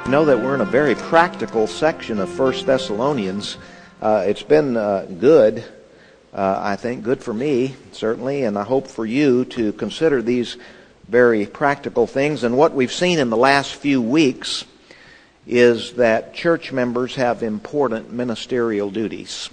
Know that we're in a very practical section of 1 Thessalonians. It's been good, I think, good for me, certainly, and I hope for you to consider these very practical things. And what we've seen in the last few weeks is that church members have important ministerial duties.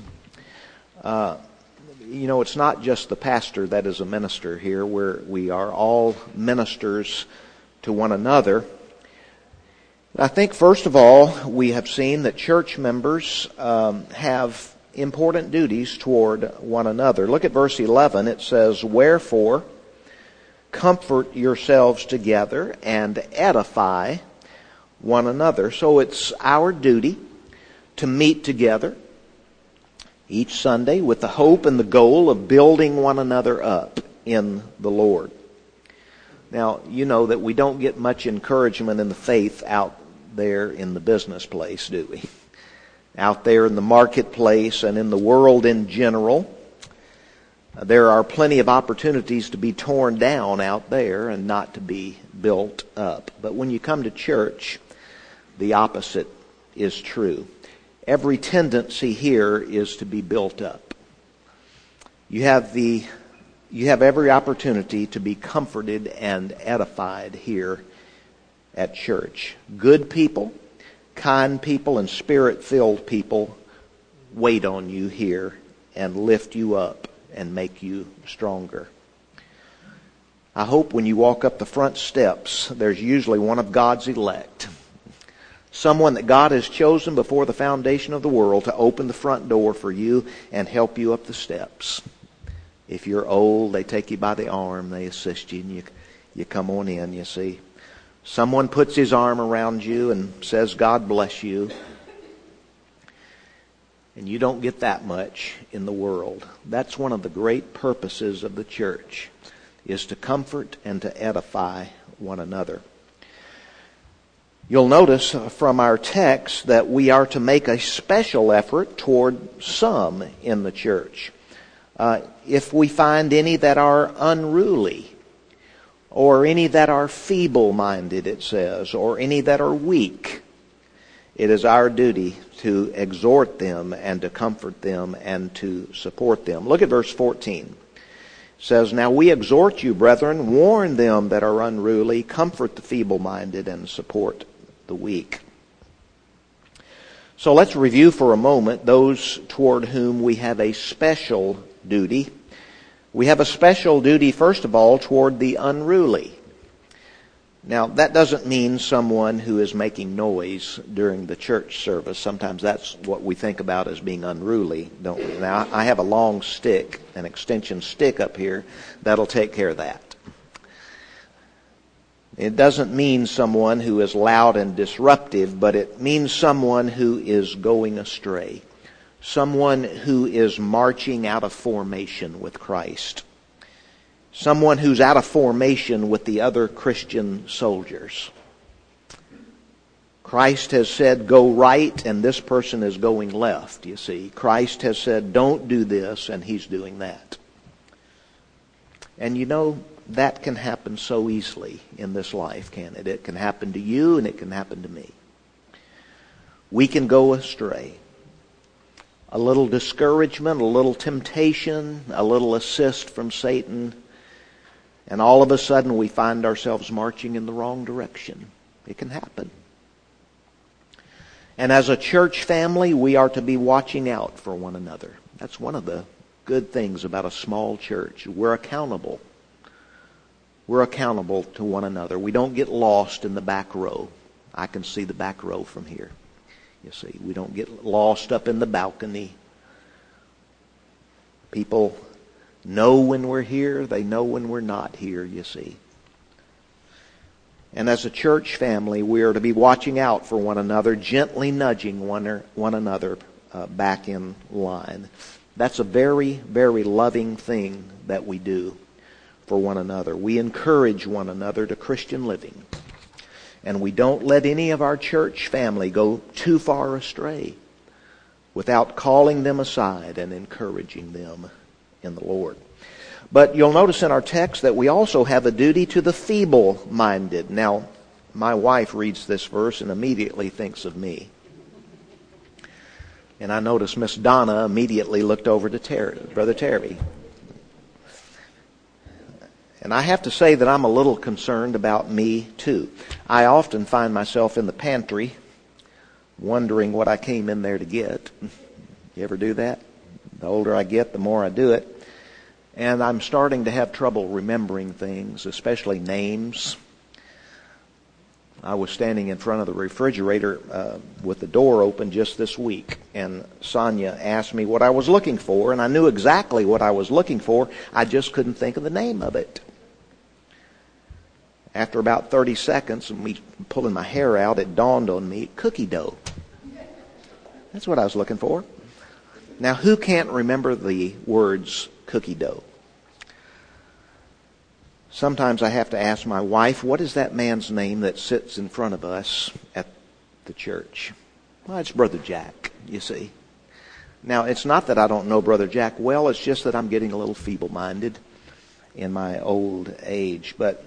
It's not just the pastor that is a minister here. We are all ministers to one another. I think, first of all, we have seen that church members have important duties toward one another. Look at verse 11. It says, "Wherefore, comfort yourselves together and edify one another." So it's our duty to meet together each Sunday with the hope and the goal of building one another up in the Lord. Now, you know that we don't get much encouragement in the faith out there in the business place, do we? Out there in the marketplace and in the world in general, there are plenty of opportunities to be torn down out there and not to be built up. But when you come to church, the opposite is true. Every tendency here is to be built up. You have every opportunity to be comforted and edified here at church. Good people, kind people, and spirit-filled people wait on you here and lift you up and make you stronger. I hope when you walk up the front steps, there's usually one of God's elect. Someone that God has chosen before the foundation of the world to open the front door for you and help you up the steps. If you're old, they take you by the arm, they assist you, and you come on in, you see. Someone puts his arm around you and says, "God bless you." And you don't get that much in the world. That's one of the great purposes of the church, is to comfort and to edify one another. You'll notice from our text that we are to make a special effort toward some in the church. If we find any that are unruly, or any that are feeble-minded, it says, or any that are weak, it is our duty to exhort them and to comfort them and to support them. Look at verse 14. It says, "Now we exhort you, brethren, warn them that are unruly, comfort the feeble-minded, and support the weak." So let's review for a moment those toward whom we have a special duty. We have a special duty, first of all, toward the unruly. Now, that doesn't mean someone who is making noise during the church service. Sometimes that's what we think about as being unruly, don't we? Now, I have a long stick, an extension stick up here, that'll take care of that. It doesn't mean someone who is loud and disruptive, but it means someone who is going astray. Someone who is marching out of formation with Christ. Someone who's out of formation with the other Christian soldiers. Christ has said, go right, and this person is going left, you see. Christ has said, don't do this, and he's doing that. And you know, that can happen so easily in this life, can't it? It can happen to you, and it can happen to me. We can go astray. A little discouragement, a little temptation, a little assist from Satan, and all of a sudden we find ourselves marching in the wrong direction. It can happen. And as a church family, we are to be watching out for one another. That's one of the good things about a small church. We're accountable. We're accountable to one another. We don't get lost in the back row. I can see the back row from here. You see, we don't get lost up in the balcony. People know when we're here. They know when we're not here, you see. And as a church family, we are to be watching out for one another, gently nudging one another back in line. That's a very, very loving thing that we do for one another. We encourage one another to Christian living. And we don't let any of our church family go too far astray without calling them aside and encouraging them in the Lord. But you'll notice in our text that we also have a duty to the feeble-minded. Now, my wife reads this verse and immediately thinks of me. And I noticed Miss Donna immediately looked over to Brother Terry. And I have to say that I'm a little concerned about me too. I often find myself in the pantry wondering what I came in there to get. You ever do that? The older I get, the more I do it. And I'm starting to have trouble remembering things, especially names. I was standing in front of the refrigerator with the door open just this week, and Sonia asked me what I was looking for, and I knew exactly what I was looking for. I just couldn't think of the name of it. After about 30 seconds of me pulling my hair out, it dawned on me, cookie dough. That's what I was looking for. Now, who can't remember the words cookie dough? Sometimes I have to ask my wife, what is that man's name that sits in front of us at the church? Well, it's Brother Jack, you see. Now, it's not that I don't know Brother Jack well, it's just that I'm getting a little feeble-minded in my old age. But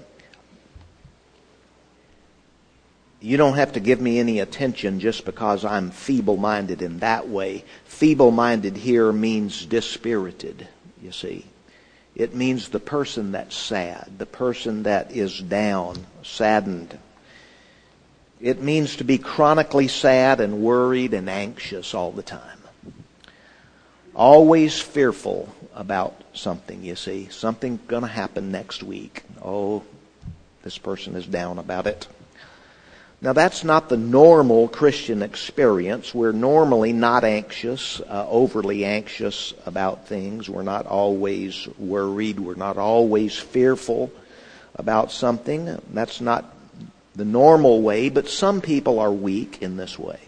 you don't have to give me any attention just because I'm feeble-minded in that way. Feeble-minded here means dispirited, you see. It means the person that's sad, the person that is down, saddened. It means to be chronically sad and worried and anxious all the time. Always fearful about something, you see. Something's going to happen next week. Oh, this person is down about it. Now, that's not the normal Christian experience. We're normally not anxious, overly anxious about things. We're not always worried. We're not always fearful about something. That's not the normal way, but some people are weak in this way.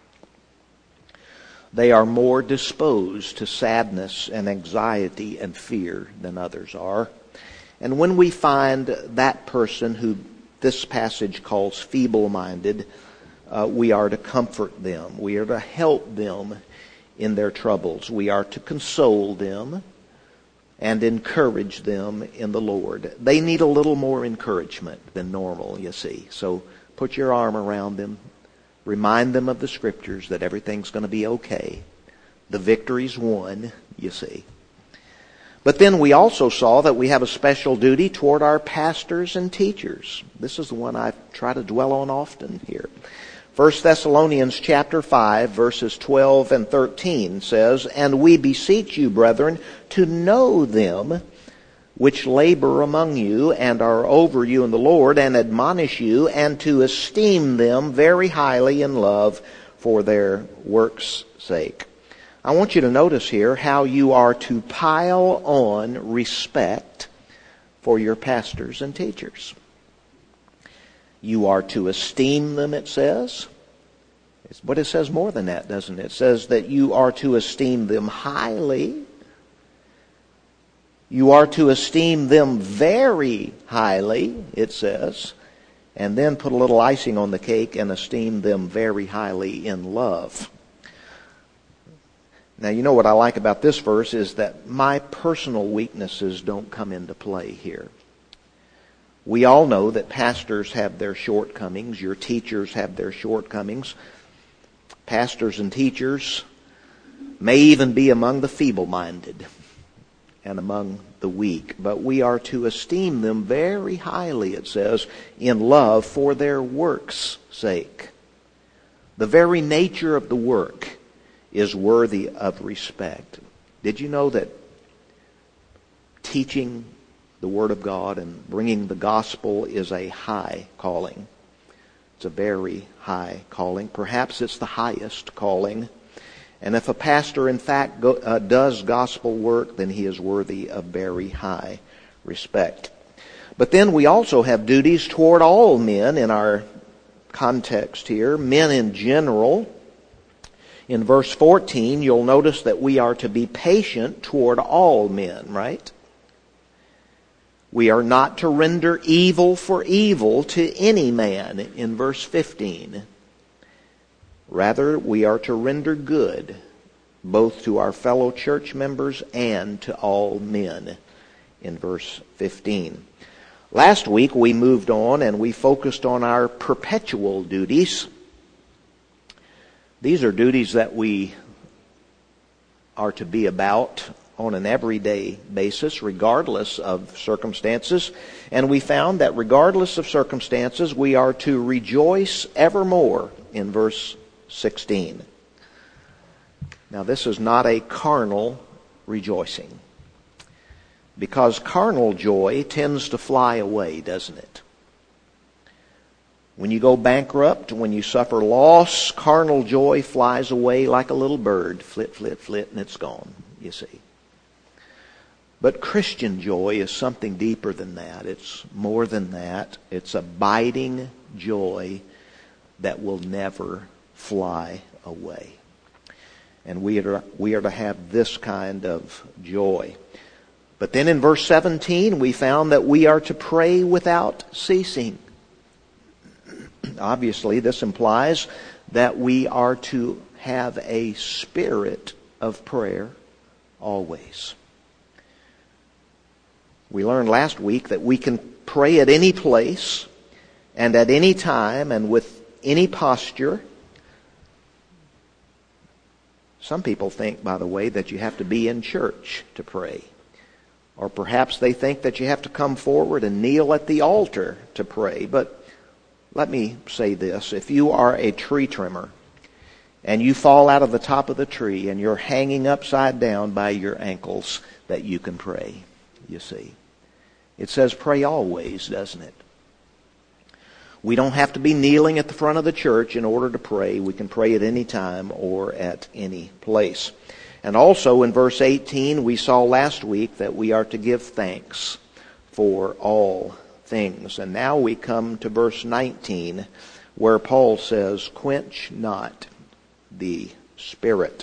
They are more disposed to sadness and anxiety and fear than others are. And when we find that person who this passage calls feeble-minded, we are to comfort them. We are to help them in their troubles. We are to console them and encourage them in the Lord. They need a little more encouragement than normal, you see. So put your arm around them. Remind them of the Scriptures that everything's going to be okay. The victory's won, you see. But then we also saw that we have a special duty toward our pastors and teachers. This is the one I try to dwell on often here. 1 Thessalonians chapter 5, verses 12 and 13 says, "And we beseech you, brethren, to know them which labor among you and are over you in the Lord, and admonish you, and to esteem them very highly in love for their work's sake." I want you to notice here how you are to pile on respect for your pastors and teachers. You are to esteem them, it says. But it says more than that, doesn't it? It says that you are to esteem them highly. You are to esteem them very highly, it says. And then put a little icing on the cake and esteem them very highly in love. Now, you know what I like about this verse is that my personal weaknesses don't come into play here. We all know that pastors have their shortcomings. Your teachers have their shortcomings. Pastors and teachers may even be among the feeble-minded and among the weak. But we are to esteem them very highly, it says, in love for their work's sake. The very nature of the work is worthy of respect. Did you know that teaching the Word of God and bringing the gospel is a high calling? It's a very high calling. Perhaps it's the highest calling. And if a pastor, in fact, does gospel work, then he is worthy of very high respect. But then we also have duties toward all men in our context here, men in general. In verse 14, you'll notice that we are to be patient toward all men, right? We are not to render evil for evil to any man in verse 15. Rather, we are to render good both to our fellow church members and to all men in verse 15. Last week we moved on and we focused on our perpetual duties. These are duties that we are to be about on an everyday basis, regardless of circumstances. And we found that regardless of circumstances, we are to rejoice evermore in verse 16. Now, this is not a carnal rejoicing, because carnal joy tends to fly away, doesn't it? When you go bankrupt, when you suffer loss, carnal joy flies away like a little bird. Flit, flit, flit, and it's gone, you see. But Christian joy is something deeper than that. It's more than that. It's abiding joy that will never fly away. And we are to have this kind of joy. But then in verse 17, we found that we are to pray without ceasing. Obviously, this implies that we are to have a spirit of prayer always. We learned last week that we can pray at any place and at any time and with any posture. Some people think, by the way, that you have to be in church to pray. Or perhaps they think that you have to come forward and kneel at the altar to pray. But let me say this. If you are a tree trimmer and you fall out of the top of the tree and you're hanging upside down by your ankles, that you can pray, you see. It says pray always, doesn't it? We don't have to be kneeling at the front of the church in order to pray. We can pray at any time or at any place. And also in verse 18, we saw last week that we are to give thanks for all things. And now we come to verse 19, where Paul says, quench not the Spirit.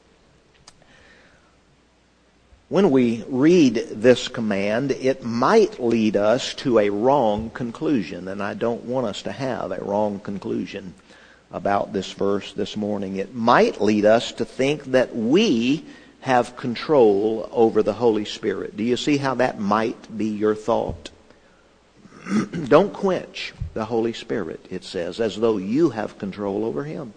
When we read this command, it might lead us to a wrong conclusion, and I don't want us to have a wrong conclusion about this verse this morning. It might lead us to think that we have control over the Holy Spirit. Do you see how that might be your thought? Don't quench the Holy Spirit, it says, as though you have control over Him.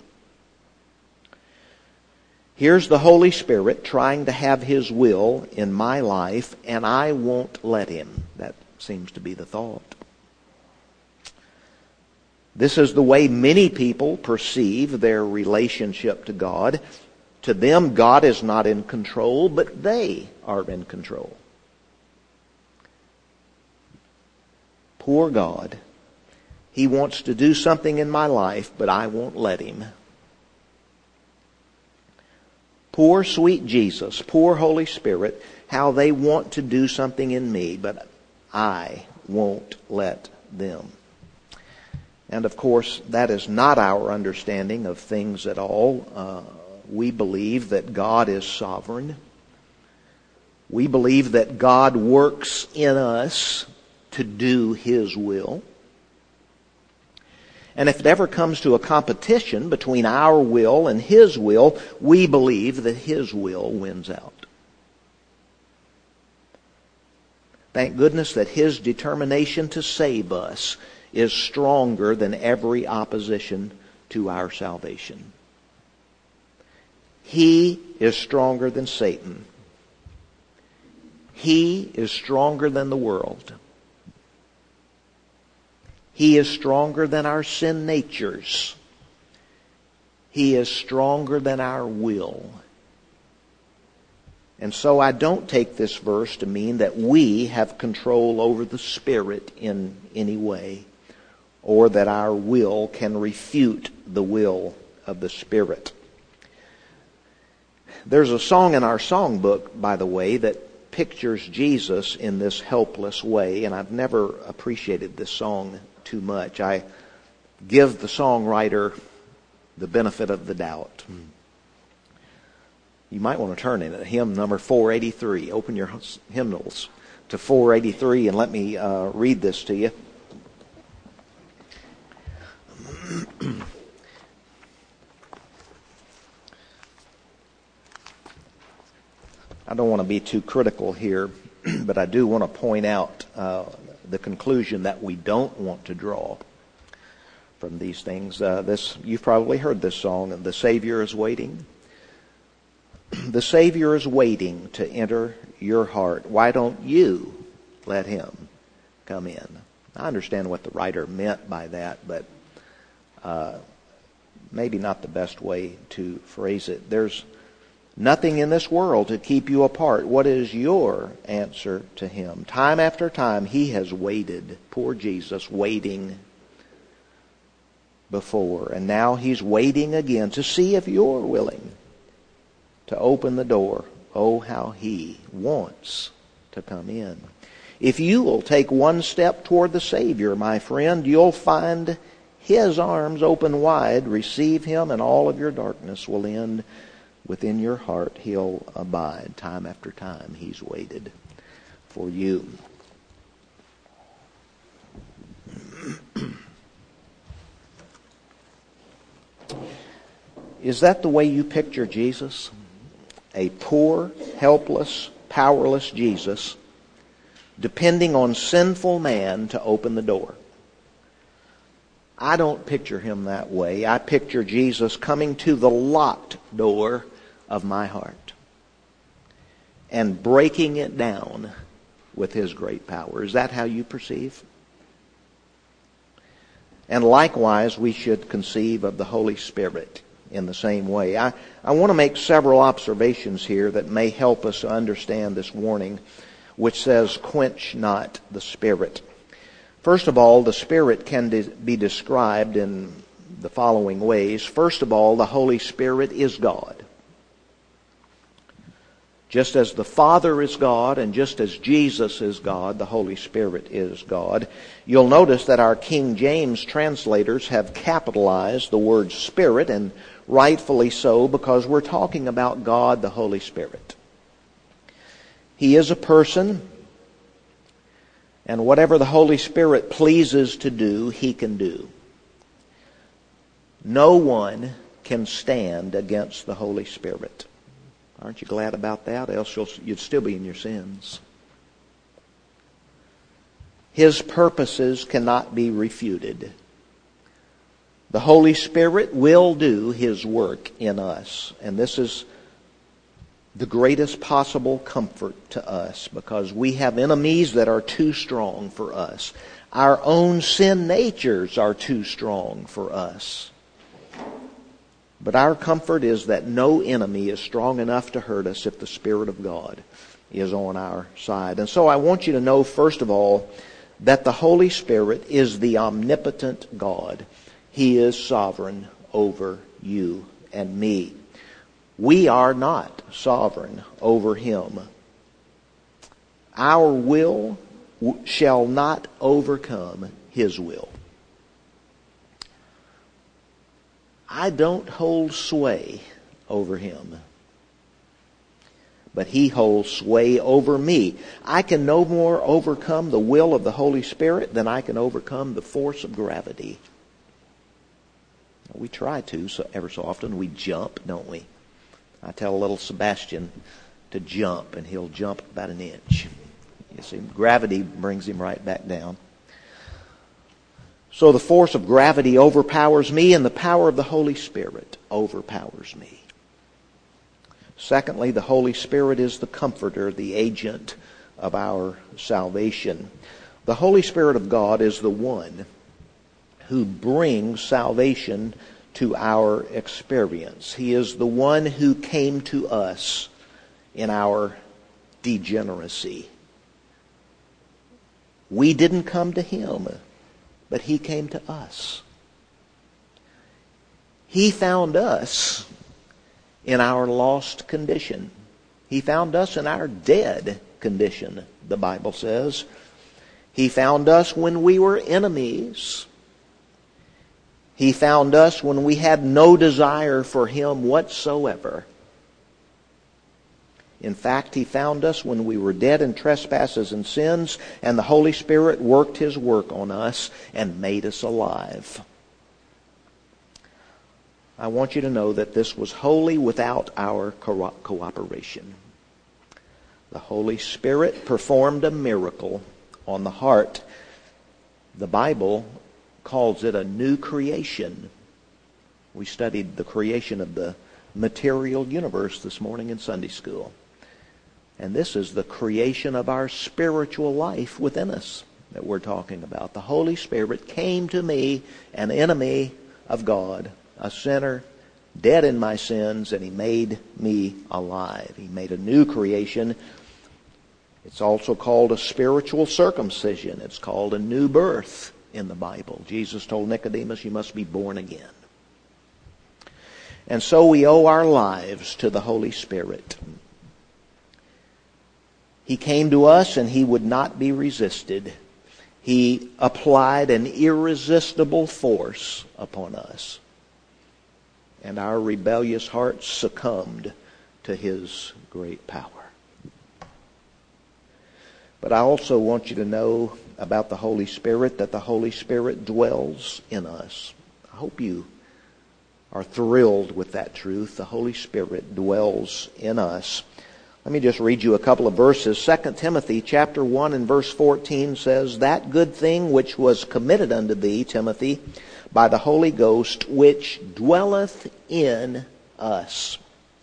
Here's the Holy Spirit trying to have His will in my life, and I won't let Him. That seems to be the thought. This is the way many people perceive their relationship to God. To them, God is not in control, but they are in control. Poor God. He wants to do something in my life, but I won't let Him. Poor sweet Jesus, poor Holy Spirit, how they want to do something in me, but I won't let them. And of course, that is not our understanding of things at all. We believe that God is sovereign. We believe that God works in us to do His will. And if it ever comes to a competition between our will and His will, we believe that His will wins out. Thank goodness that His determination to save us is stronger than every opposition to our salvation. He is stronger than Satan. He is stronger than the world. He is stronger than our sin natures. He is stronger than our will. And so I don't take this verse to mean that we have control over the Spirit in any way, or that our will can refute the will of the Spirit. There's a song in our songbook, by the way, that pictures Jesus in this helpless way, and I've never appreciated this song too much. I give the songwriter the benefit of the doubt. You might want to turn in at hymn number 483. Open your hymnals to 483 and let me read this to you. I don't want to be too critical here, but I do want to point out the conclusion that we don't want to draw from these things. You've probably heard this song, "The Savior is Waiting." The Savior is waiting to enter your heart. Why don't you let Him come in? I understand what the writer meant by that, but maybe not the best way to phrase it. There's nothing in this world to keep you apart. What is your answer to Him? Time after time, He has waited. Poor Jesus, waiting before. And now He's waiting again to see if you're willing to open the door. Oh, how He wants to come in. If you will take one step toward the Savior, my friend, you'll find His arms open wide. Receive Him, and all of your darkness will end. Within your heart He'll abide. Time after time He's waited for you. Is that the way you picture Jesus? A poor, helpless, powerless Jesus depending on sinful man to open the door. I don't picture Him that way. I picture Jesus coming to the locked door of my heart and breaking it down with His great power. Is that how you perceive? And likewise, we should conceive of the Holy Spirit in the same way. I want to make several observations here that may help us understand this warning, which says, "Quench not the Spirit." First of all, the Spirit can be described in the following ways. First of all, the Holy Spirit is God. Just as the Father is God and just as Jesus is God, the Holy Spirit is God. You'll notice that our King James translators have capitalized the word Spirit, and rightfully so, because we're talking about God, the Holy Spirit. He is a person, and whatever the Holy Spirit pleases to do, He can do. No one can stand against the Holy Spirit. Aren't you glad about that? Else you'd still be in your sins. His purposes cannot be refuted. The Holy Spirit will do His work in us. And this is the greatest possible comfort to us, because we have enemies that are too strong for us. Our own sin natures are too strong for us. But our comfort is that no enemy is strong enough to hurt us if the Spirit of God is on our side. And so I want you to know, first of all, that the Holy Spirit is the omnipotent God. He is sovereign over you and me. We are not sovereign over Him. Our will shall not overcome His will. I don't hold sway over Him, but He holds sway over me. I can no more overcome the will of the Holy Spirit than I can overcome the force of gravity. We try to, so ever so often we jump, don't we? I tell little Sebastian to jump, and he'll jump about an inch. You see, gravity brings him right back down. So the force of gravity overpowers me, and the power of the Holy Spirit overpowers me. Secondly, the Holy Spirit is the comforter, the agent of our salvation. The Holy Spirit of God is the one who brings salvation to our experience. He is the one who came to us in our degeneracy. We didn't come to Him, but He came to us. He found us in our lost condition. He found us in our dead condition, the Bible says. He found us when we were enemies. He found us when we had no desire for Him whatsoever. In fact, He found us when we were dead in trespasses and sins, and the Holy Spirit worked His work on us and made us alive. I want you to know that this was wholly without our cooperation. The Holy Spirit performed a miracle on the heart The Bible calls it a new creation. We studied the creation of the material universe this morning in Sunday school. And this is the creation of our spiritual life within us that we're talking about. The Holy Spirit came to me, an enemy of God, a sinner, dead in my sins, and He made me alive. He made a new creation. It's also called a spiritual circumcision. It's called a new birth in the Bible. Jesus told Nicodemus, you must be born again. And so we owe our lives to the Holy Spirit. He came to us and He would not be resisted. He applied an irresistible force upon us. And our rebellious hearts succumbed to His great power. But I also want you to know about the Holy Spirit, that the Holy Spirit dwells in us. I hope you are thrilled with that truth. The Holy Spirit dwells in us. Let me just read you a couple of verses. 2 Timothy chapter 1 and verse 14 says, that good thing which was committed unto thee, Timothy, by the Holy Ghost, which dwelleth in us.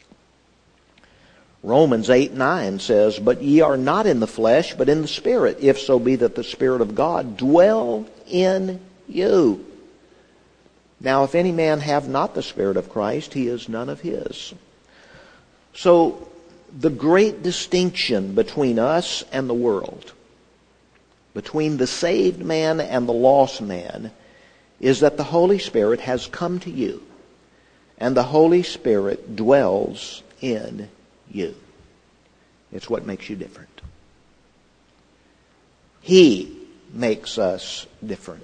Romans 8:9 says, but ye are not in the flesh, but in the Spirit, if so be that the Spirit of God dwell in you. Now, if any man have not the Spirit of Christ, he is none of His. So, the great distinction between us and the world, between the saved man and the lost man, is that the Holy Spirit has come to you, and the Holy Spirit dwells in you. It's what makes you different. He makes us different.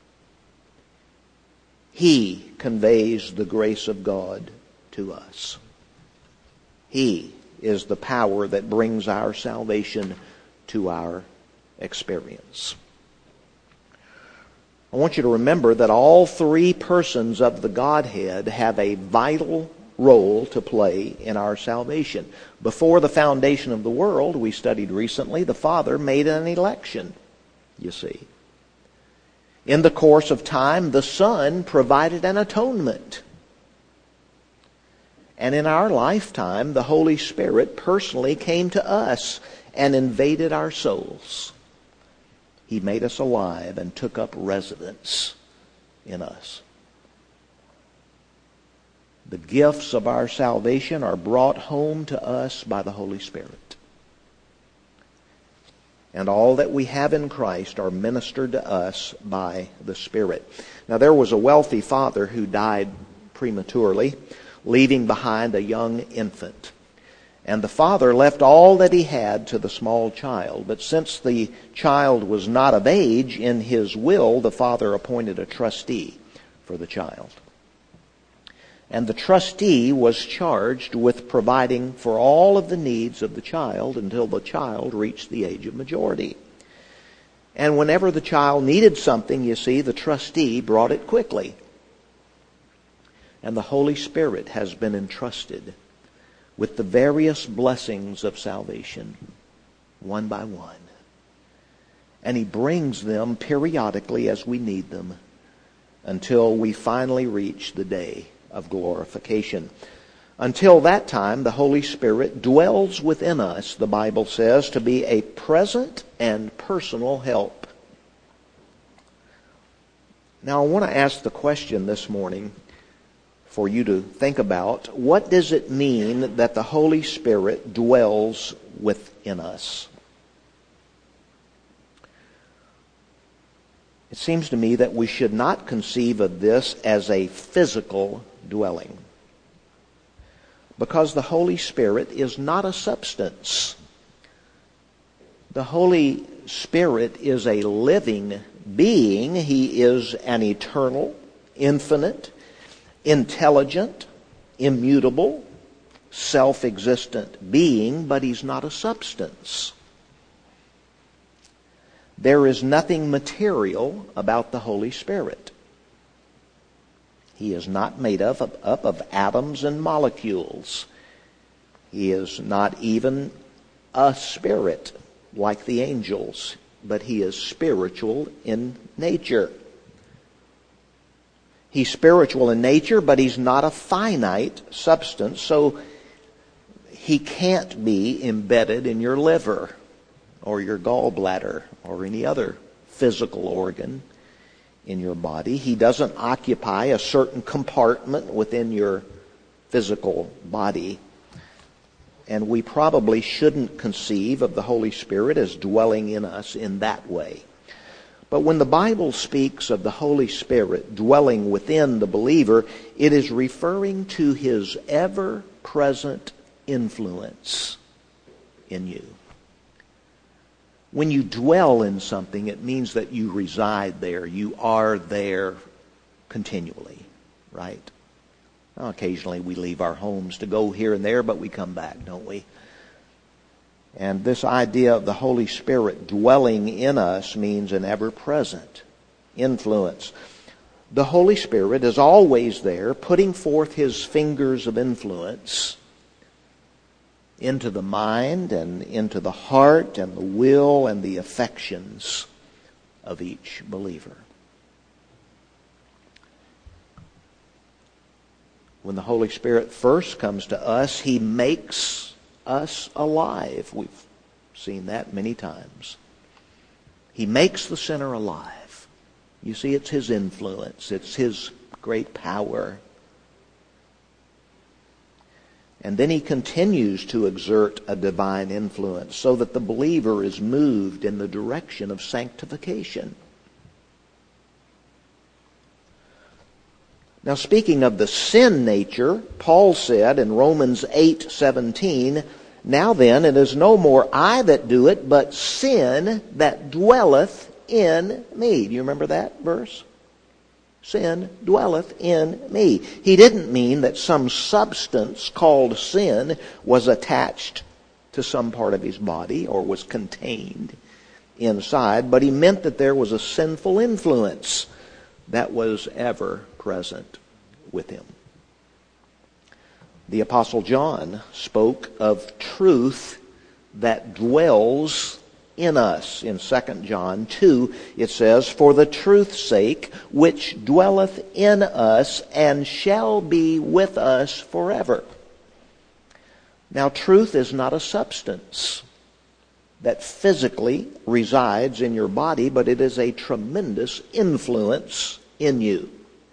He conveys the grace of God to us. He is the power that brings our salvation to our experience. I want you to remember that all three persons of the Godhead have a vital role to play in our salvation. Before the foundation of the world, we studied recently, the Father made an election, you see. In the course of time, the Son provided an atonement. And in our lifetime, the Holy Spirit personally came to us and invaded our souls. He made us alive and took up residence in us. The gifts of our salvation are brought home to us by the Holy Spirit. And all that we have in Christ are ministered to us by the Spirit. Now, there was a wealthy father who died prematurely, leaving behind a young infant. And the father left all that he had to the small child. But since the child was not of age, in his will, the father appointed a trustee for the child. And the trustee was charged with providing for all of the needs of the child until the child reached the age of majority. And whenever the child needed something, you see, the trustee brought it quickly. And the Holy Spirit has been entrusted with the various blessings of salvation, one by one. And He brings them periodically as we need them until we finally reach the day of glorification. Until that time, the Holy Spirit dwells within us, the Bible says, to be a present and personal help. Now, I want to ask the question this morning for you to think about. What does it mean that the Holy Spirit dwells within us? It seems to me that we should not conceive of this as a physical dwelling, because the Holy Spirit is not a substance. The Holy Spirit is a living being. He is an eternal, infinite, intelligent, immutable, self-existent being, but He's not a substance. There is nothing material about the Holy Spirit. He is not made up of atoms and molecules. He is not even a spirit like the angels. but he is spiritual in nature. He's spiritual in nature, but he's not a finite substance, so he can't be embedded in your liver or your gallbladder or any other physical organ in your body. He doesn't occupy a certain compartment within your physical body. And we probably shouldn't conceive of the Holy Spirit as dwelling in us in that way. But when the Bible speaks of the Holy Spirit dwelling within the believer, it is referring to his ever-present influence in you. When you dwell in something, it means that you reside there. You are there continually, right? Well, occasionally we leave our homes to go here and there, but we come back, don't we? And this idea of the Holy Spirit dwelling in us means an ever-present influence. The Holy Spirit is always there, putting forth his fingers of influence into the mind and into the heart and the will and the affections of each believer. When the Holy Spirit first comes to us, he makes us alive. We've seen that many times. He makes the sinner alive. You see, it's his influence. It's his great power. And then he continues to exert a divine influence so that the believer is moved in the direction of sanctification. Now, speaking of the sin nature, Paul said in Romans 8:17, "Now then, it is no more I that do it, but sin that dwelleth in me." Do you remember that verse? Sin dwelleth in me. He didn't mean that some substance called sin was attached to some part of his body or was contained inside, but he meant that there was a sinful influence that was ever present with him. The Apostle John spoke of truth that dwells in us. In 2 John 2, it says, "For the truth's sake, which dwelleth in us and shall be with us forever." Now, truth is not a substance that physically resides in your body, but it is a tremendous influence in you.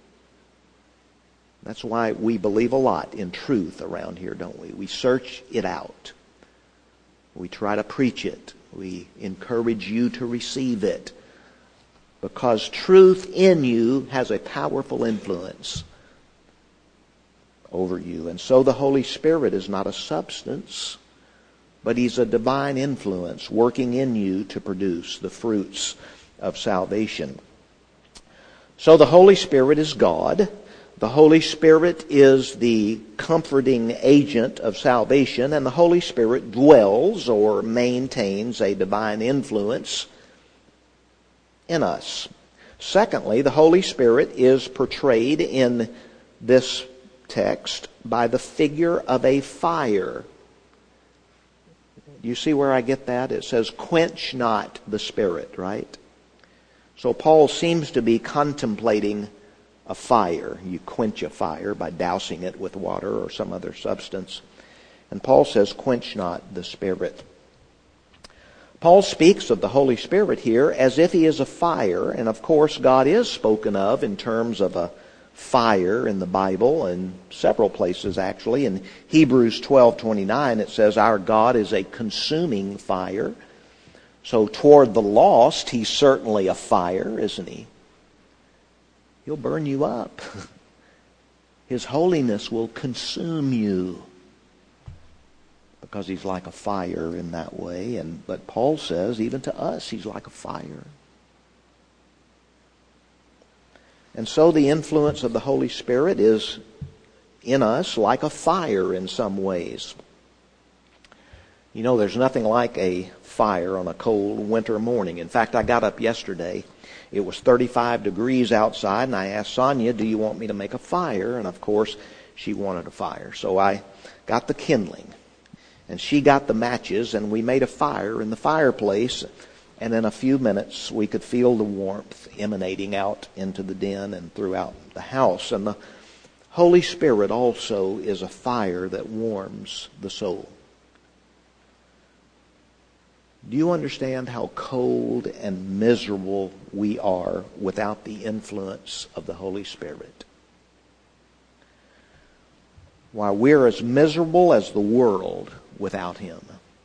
That's why we believe a lot in truth around here, don't we? We search it out. We try to preach it. We encourage you to receive it. Because truth in you has a powerful influence over you. And so the Holy Spirit is not a substance, but he's a divine influence working in you to produce the fruits of salvation. So the Holy Spirit is God. The Holy Spirit is the comforting agent of salvation, and the Holy Spirit dwells or maintains a divine influence in us. Secondly, the Holy Spirit is portrayed in this text by the figure of a fire. You see where I get that? It says, "Quench not the Spirit," right? So Paul seems to be contemplating a fire. You quench a fire by dousing it with water or some other substance. And Paul says, "Quench not the Spirit." Paul speaks of the Holy Spirit here as if he is a fire. And of course, God is spoken of in terms of a fire in the Bible, in several places actually. In Hebrews 12:29 it says, "Our God is a consuming fire." So toward the lost, he's certainly a fire, isn't he? He'll burn you up. His holiness will consume you because he's like a fire in that way. But Paul says, even to us, he's like a fire. And so the influence of the Holy Spirit is in us like a fire in some ways. You know, there's nothing like a fire on a cold winter morning. In fact, I got up yesterday. It was 35 degrees outside, and I asked Sonia, "Do you want me to make a fire?" And of course, she wanted a fire. So I got the kindling, and she got the matches, and we made a fire in the fireplace. And in a few minutes, we could feel the warmth emanating out into the den and throughout the house. And the Holy Spirit also is a fire that warms the soul. Do you understand how cold and miserable we are without the influence of the Holy Spirit? Why, we're as miserable as the world without Him.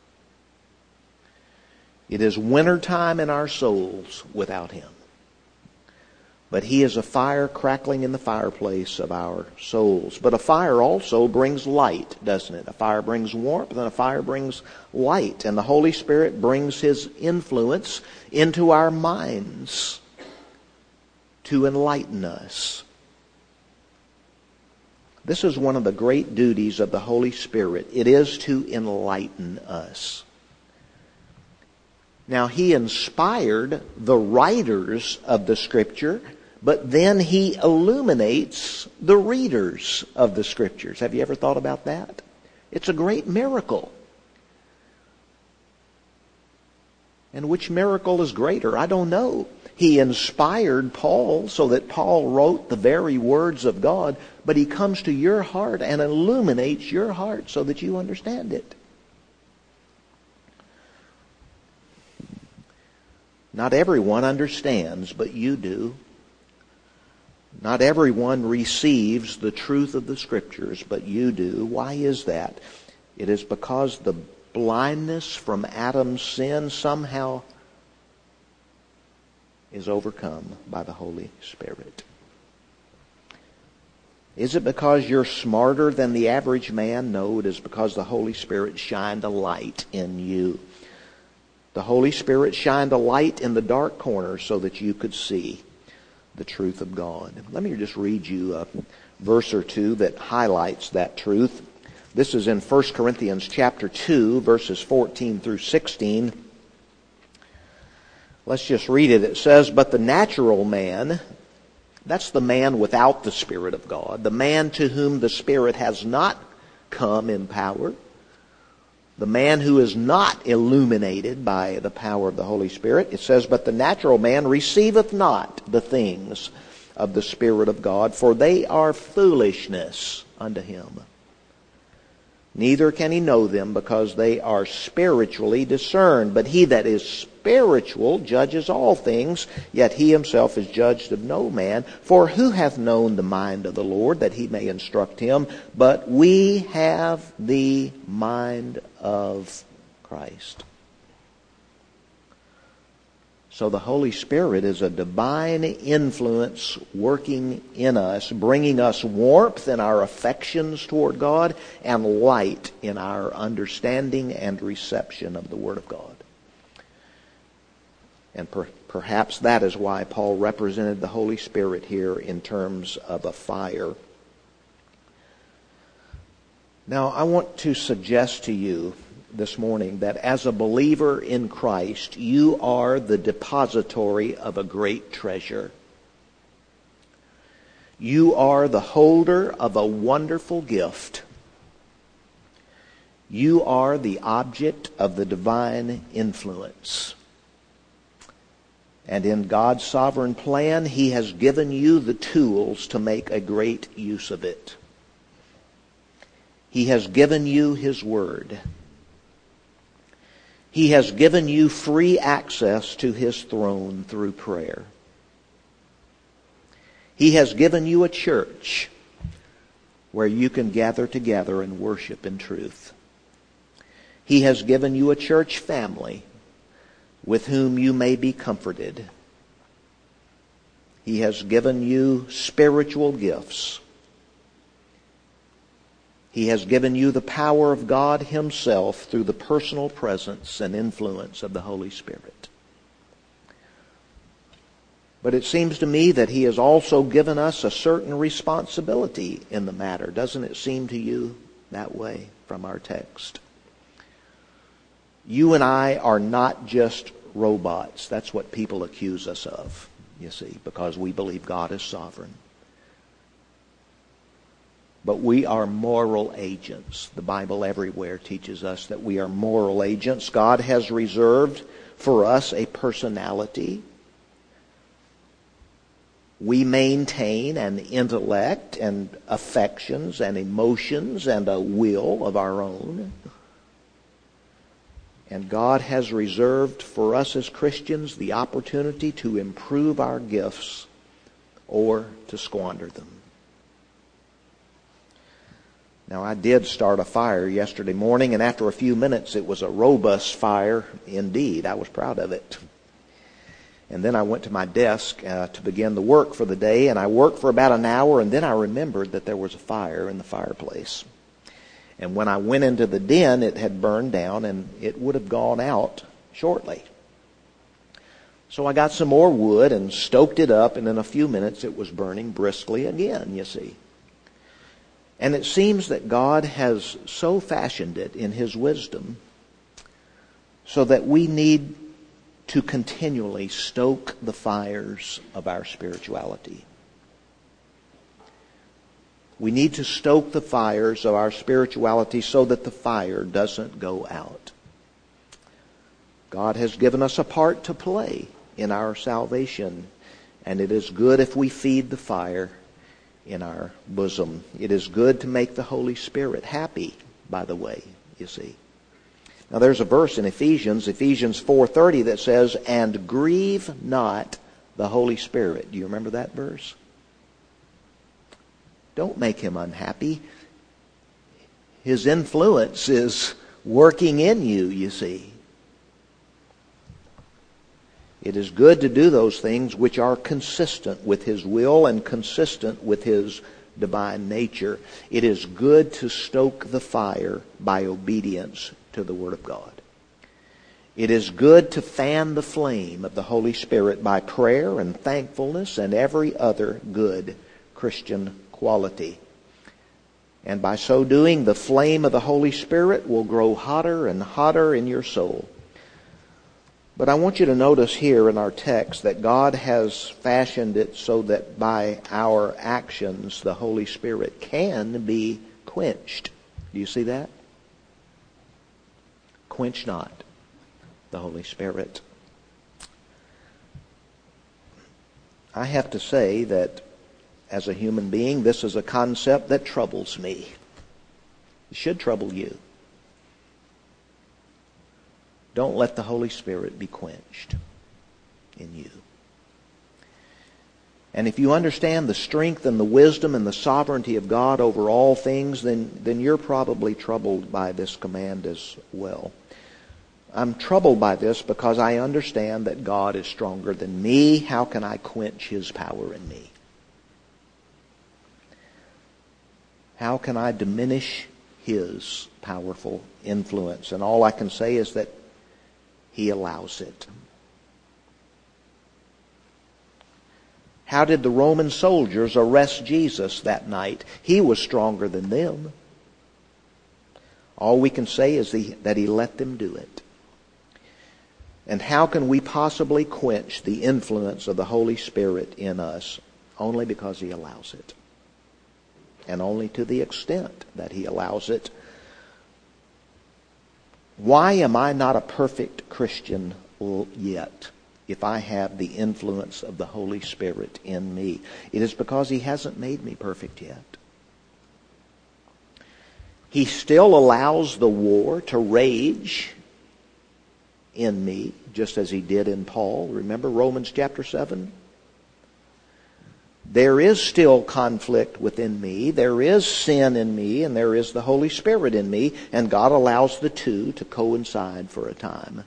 It is wintertime in our souls without Him. But He is a fire crackling in the fireplace of our souls. But a fire also brings light, doesn't it? A fire brings warmth and a fire brings light. And the Holy Spirit brings His influence into our minds to enlighten us. This is one of the great duties of the Holy Spirit. It is to enlighten us. Now, He inspired the writers of the Scripture, but then He illuminates the readers of the Scriptures. Have you ever thought about that? It's a great miracle. And which miracle is greater? I don't know. He inspired Paul so that Paul wrote the very words of God, but He comes to your heart and illuminates your heart so that you understand it. Not everyone understands, but you do. Not everyone receives the truth of the Scriptures, but you do. Why is that? It is because the blindness from Adam's sin somehow is overcome by the Holy Spirit. Is it because you're smarter than the average man? No, it is because the Holy Spirit shined a light in you. The Holy Spirit shined a light in the dark corner so that you could see the truth of God. Let me just read you a verse or two that highlights that truth. This is in 1 Corinthians chapter 2, verses 14 through 16. Let's just read it. It says, "But the natural man," that's the man without the Spirit of God, the man to whom the Spirit has not come in power, the man who is not illuminated by the power of the Holy Spirit, it says, "But the natural man receiveth not the things of the Spirit of God, for they are foolishness unto him. Neither can he know them, because they are spiritually discerned. But he that is spiritual judges all things, yet he himself is judged of no man. For who hath known the mind of the Lord, that he may instruct him? But we have the mind of Christ." So the Holy Spirit is a divine influence working in us, bringing us warmth in our affections toward God and light in our understanding and reception of the Word of God. And perhaps that is why Paul represented the Holy Spirit here in terms of a fire. Now, I want to suggest to you this morning that as a believer in Christ, you are the depository of a great treasure. You are the holder of a wonderful gift. You are the object of the divine influence. And in God's sovereign plan, He has given you the tools to make a great use of it. He has given you His Word. He has given you free access to His throne through prayer. He has given you a church where you can gather together and worship in truth. He has given you a church family with whom you may be comforted. He has given you spiritual gifts. He has given you the power of God Himself through the personal presence and influence of the Holy Spirit. But it seems to me that He has also given us a certain responsibility in the matter. Doesn't it seem to you that way from our text? You and I are not just robots. That's what people accuse us of, you see, because we believe God is sovereign. But we are moral agents. The Bible everywhere teaches us that we are moral agents. God has reserved for us a personality. We maintain an intellect and affections and emotions and a will of our own. And God has reserved for us as Christians the opportunity to improve our gifts or to squander them. Now, I did start a fire yesterday morning, and after a few minutes it was a robust fire indeed. I was proud of it. And then I went to my desk to begin the work for the day, and I worked for about an hour, and then I remembered that there was a fire in the fireplace. And when I went into the den, it had burned down, and it would have gone out shortly. So I got some more wood and stoked it up, and in a few minutes it was burning briskly again, you see. And it seems that God has so fashioned it in His wisdom so that we need to continually stoke the fires of our spirituality. We need to stoke the fires of our spirituality so that the fire doesn't go out. God has given us a part to play in our salvation, and it is good if we feed the fire in our bosom. It is good to make the Holy Spirit happy, by the way, you see. Now there's a verse in Ephesians 4:30 that says, "And grieve not the Holy Spirit." Do you remember that verse? Don't make Him unhappy. His influence is working in you, you see. It is good to do those things which are consistent with His will and consistent with His divine nature. It is good to stoke the fire by obedience to the Word of God. It is good to fan the flame of the Holy Spirit by prayer and thankfulness and every other good Christian quality. And by so doing, the flame of the Holy Spirit will grow hotter and hotter in your soul. But I want you to notice here in our text that God has fashioned it so that by our actions the Holy Spirit can be quenched. Do you see that? Quench not the Holy Spirit. I have to say that as a human being, this is a concept that troubles me. It should trouble you. Don't let the Holy Spirit be quenched in you. And if you understand the strength and the wisdom and the sovereignty of God over all things, then you're probably troubled by this command as well. I'm troubled by this because I understand that God is stronger than me. How can I quench His power in me? How can I diminish His powerful influence? And all I can say is that He allows it. How did the Roman soldiers arrest Jesus that night? He was stronger than them. All we can say is that He let them do it. And how can we possibly quench the influence of the Holy Spirit in us? Only because He allows it. And only to the extent that He allows it. Why am I not a perfect Christian yet if I have the influence of the Holy Spirit in me? It is because He hasn't made me perfect yet. He still allows the war to rage in me, just as He did in Paul. Remember Romans chapter 7? There is still conflict within me. There is sin in me, and there is the Holy Spirit in me, and God allows the two to coincide for a time.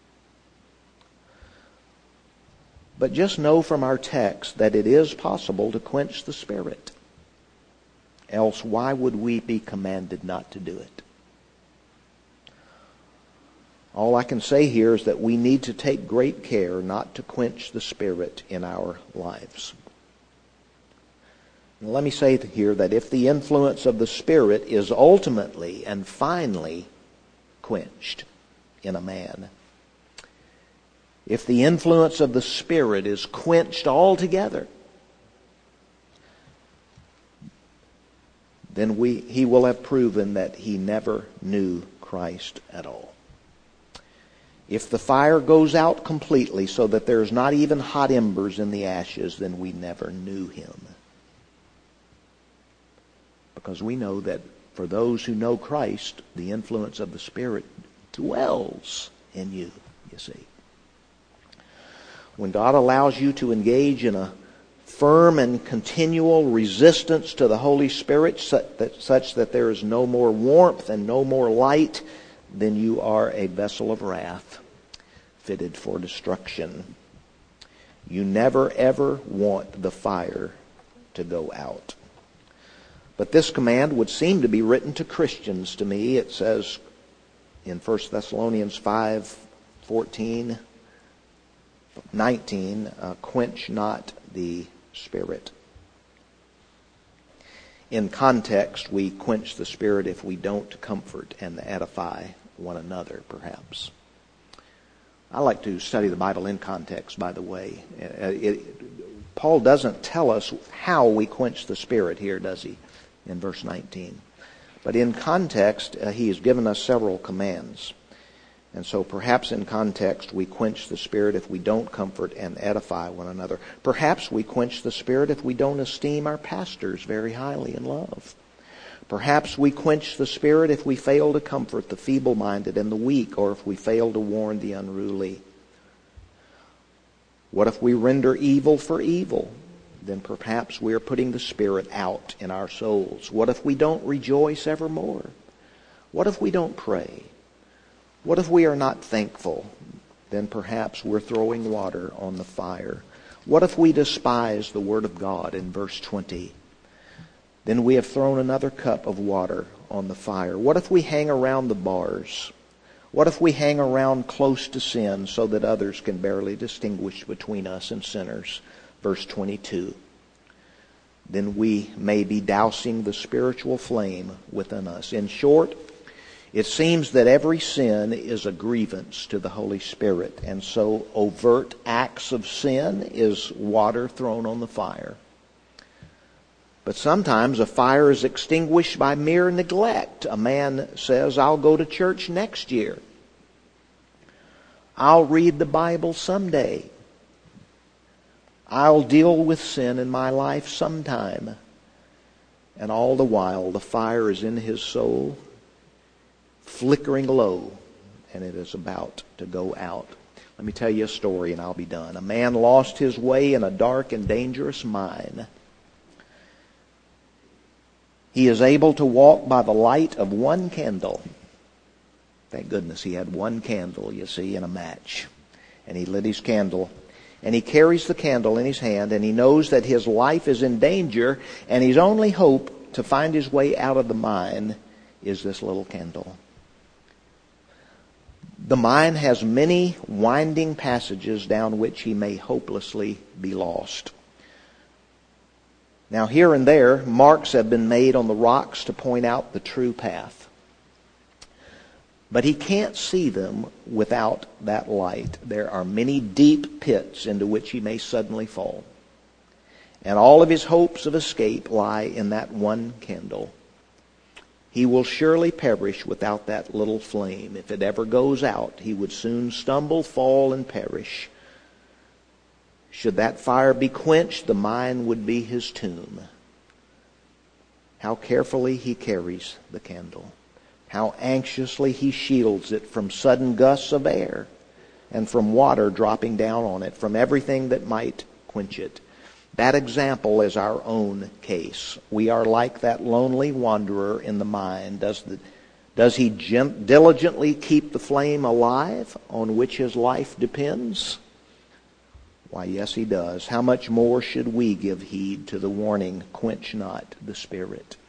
But just know from our text that it is possible to quench the Spirit. Else why would we be commanded not to do it? All I can say here is that we need to take great care not to quench the Spirit in our lives. Now, let me say here that if the influence of the Spirit is ultimately and finally quenched in a man, if the influence of the Spirit is quenched altogether, then he will have proven that he never knew Christ at all. If the fire goes out completely so that there's not even hot embers in the ashes, then we never knew him. Because we know that for those who know Christ, the influence of the Spirit dwells in you, you see. When God allows you to engage in a firm and continual resistance to the Holy Spirit such that there is no more warmth and no more light, then you are a vessel of wrath, fitted for destruction. You never ever want the fire to go out. But this command would seem to be written to Christians to me. It says in 1 Thessalonians 5:14, 19, quench not the Spirit. In context, we quench the Spirit if we don't comfort and edify one another, perhaps. I like to study the Bible in context, by the way. Paul doesn't tell us how we quench the Spirit here, does he, in verse 19? But in context, he has given us several commands. And so perhaps in context we quench the Spirit if we don't comfort and edify one another. Perhaps we quench the Spirit if we don't esteem our pastors very highly in love. Perhaps we quench the Spirit if we fail to comfort the feeble-minded and the weak, or if we fail to warn the unruly. What if we render evil for evil? Then perhaps we are putting the Spirit out in our souls. What if we don't rejoice evermore? What if we don't pray? What if we are not thankful? Then perhaps we're throwing water on the fire. What if we despise the Word of God in verse 20? Then we have thrown another cup of water on the fire. What if we hang around the bars? What if we hang around close to sin so that others can barely distinguish between us and sinners? Verse 22. Then we may be dousing the spiritual flame within us. In short, it seems that every sin is a grievance to the Holy Spirit, and so overt acts of sin is water thrown on the fire. But sometimes a fire is extinguished by mere neglect. A man says, I'll go to church next year. I'll read the Bible someday. I'll deal with sin in my life sometime. And all the while the fire is in his soul, flickering low, and it is about to go out. Let me tell you a story and I'll be done. A man lost his way in a dark and dangerous mine. He is able to walk by the light of one candle. Thank goodness he had one candle, you see, and a match. And he lit his candle. And he carries the candle in his hand, and he knows that his life is in danger, and his only hope to find his way out of the mine is this little candle. The mine has many winding passages down which he may hopelessly be lost. Now, here and there, marks have been made on the rocks to point out the true path. But he can't see them without that light. There are many deep pits into which he may suddenly fall. And all of his hopes of escape lie in that one candle. He will surely perish without that little flame. If it ever goes out, he would soon stumble, fall, and perish. Should that fire be quenched, the mine would be his tomb. How carefully he carries the candle. How anxiously he shields it from sudden gusts of air and from water dropping down on it, from everything that might quench it. That example is our own case. We are like that lonely wanderer in the mine. Does he diligently keep the flame alive on which his life depends? Why, yes, he does. How much more should we give heed to the warning, quench not the Spirit?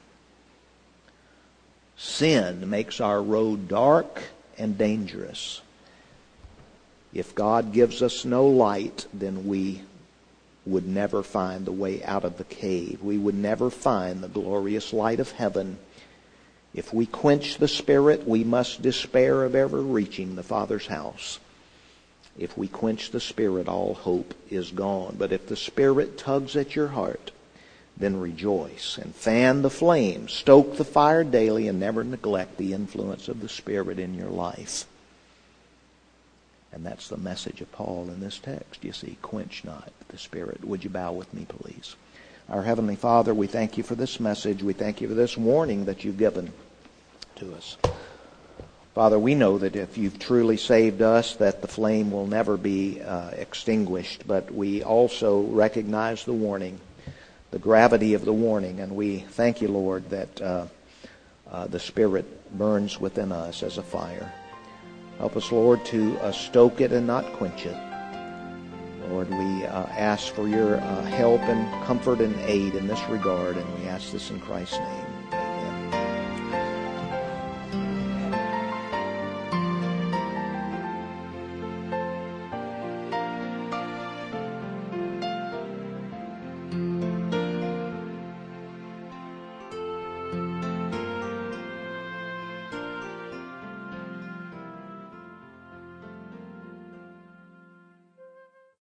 Sin makes our road dark and dangerous. If God gives us no light, then we would never find the way out of the cave. We would never find the glorious light of heaven. If we quench the Spirit, we must despair of ever reaching the Father's house. If we quench the Spirit, all hope is gone. But if the Spirit tugs at your heart, then rejoice and fan the flame. Stoke the fire daily and never neglect the influence of the Spirit in your life. And that's the message of Paul in this text. You see, quench not the Spirit. Would you bow with me, please? Our Heavenly Father, we thank you for this message. We thank you for this warning that you've given to us. Father, we know that if you've truly saved us, that the flame will never be extinguished. But we also recognize the warning, the gravity of the warning. And we thank you, Lord, that the Spirit burns within us as a fire. Help us, Lord, to stoke it and not quench it. Lord, we ask for your help and comfort and aid in this regard, and we ask this in Christ's name.